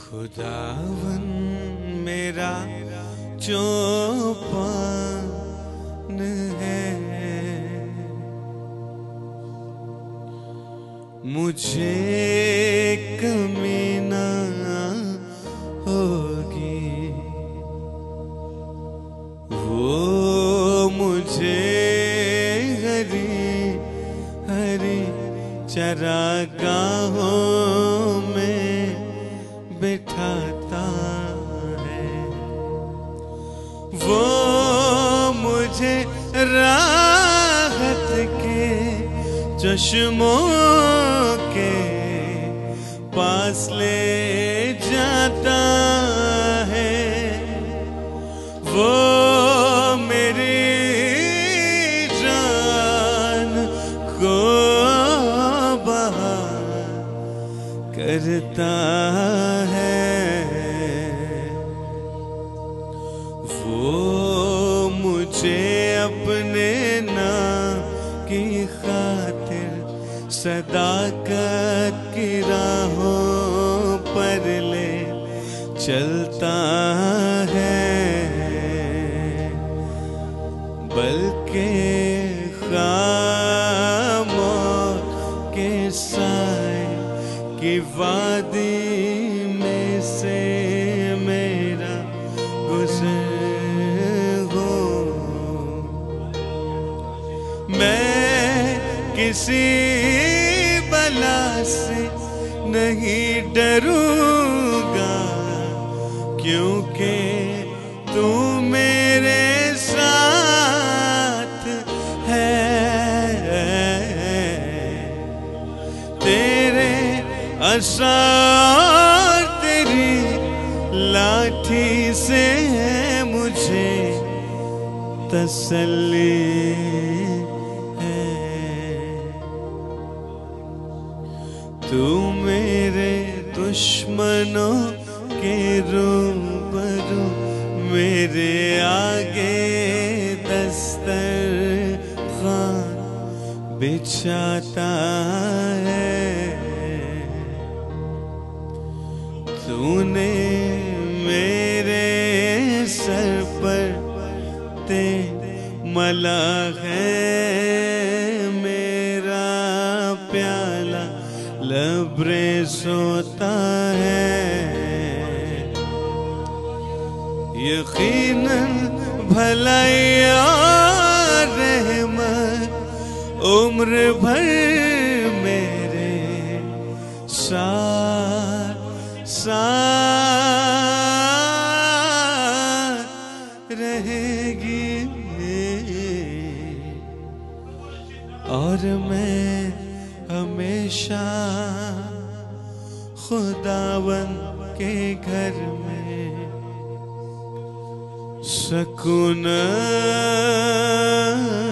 खुदावन मेरा चौपान है, मुझे कमी ना होगी। वो मुझे हरी हरी चरागाहों में बिठाता है। वो मुझे राहत के चश्मों के पास ले जाता है। वो मेरी जान को बहार करता है। वो मुझे अपने नाम की खातिर सदाकत की राहों पर ले चलता है, बल्कि खामोश के साए की वादी में से मेरा गुज़र हो। मैं किसी बला से नहीं डरूंगा, क्योंकि तू मेरे साथ है। तेरे असा तेरी लाठी से मुझे तसल्ली है। तू मेरे दुश्मनों के रूबरू मेरे आगे दस्तरखान बिछाता है। तूने मेरे सर पर मला है, मेरा प्याला लबरे सोता है। यकीनन भलाई और रहमत उम्र भर मेरे साथ रहेगी। और मैं हमेशा खुदावन के घर में सकून